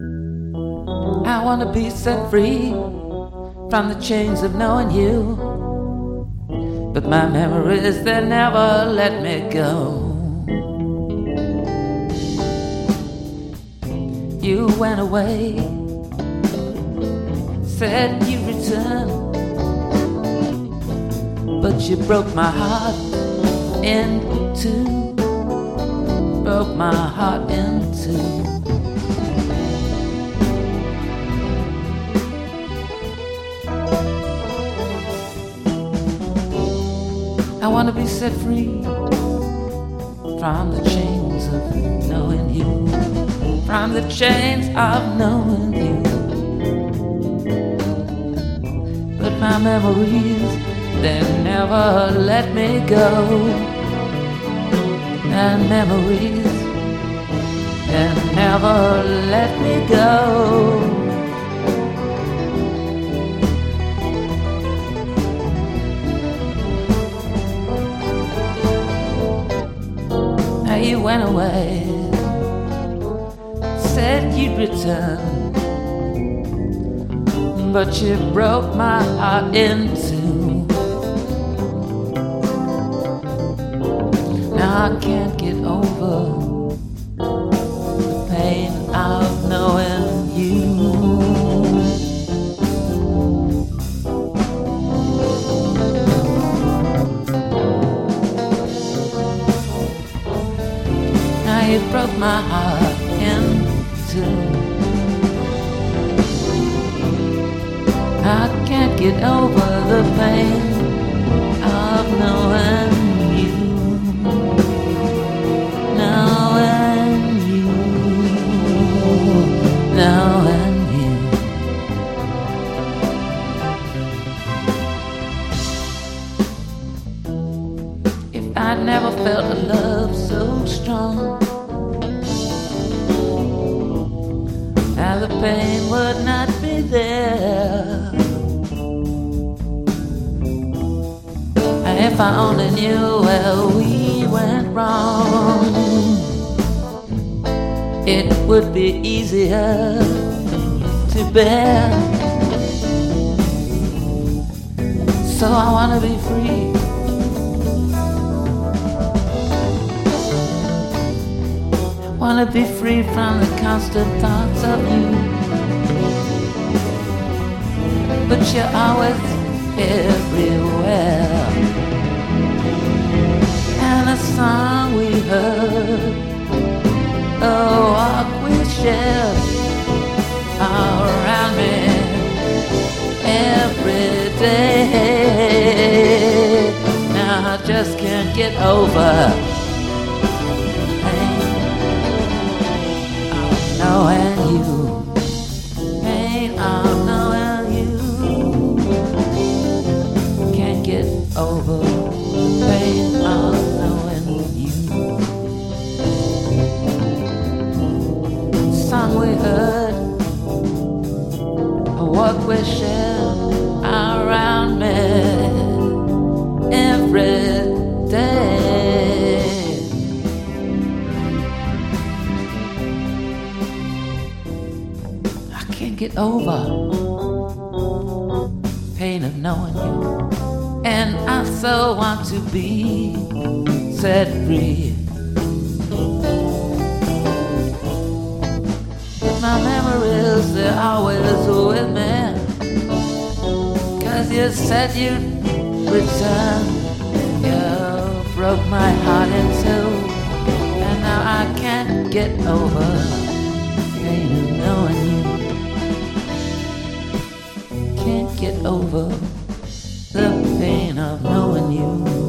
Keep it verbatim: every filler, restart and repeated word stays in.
I want to be set free from the chains of knowing you, but my memories, they never let me go. You went away, said you'd return, but you broke my heart in two, broke my heart in two. I want to be set free from the chains of knowing you, from the chains of knowing you. But my memories, they never let me go. And memories, they never let me go. You went away, said you'd return, but you broke my heart in two. Now I can't get over the pain of knowing you. You broke my heart in two. I can't get over the pain of knowing you, knowing you, knowing you. If I'd never felt a love so strong, and the pain would not be there. And if I only knew where we went wrong, it would be easier to bear. So I want to be free. Wanna be free from the constant thoughts of you, but you're always everywhere. And the song we heard, the walk we shared, are around me every day. Now I just can't get over knowing you, pain of knowing you. Can't get over pain of knowing you. Song we heard, a walk we shared, around me every day. Get over pain of knowing you, and I so want to be set free. My memories, they're always with me, 'cause you said you'd return. You broke my heart in two, and now I can't get over pain of knowing you. Can't get over the pain of knowing you.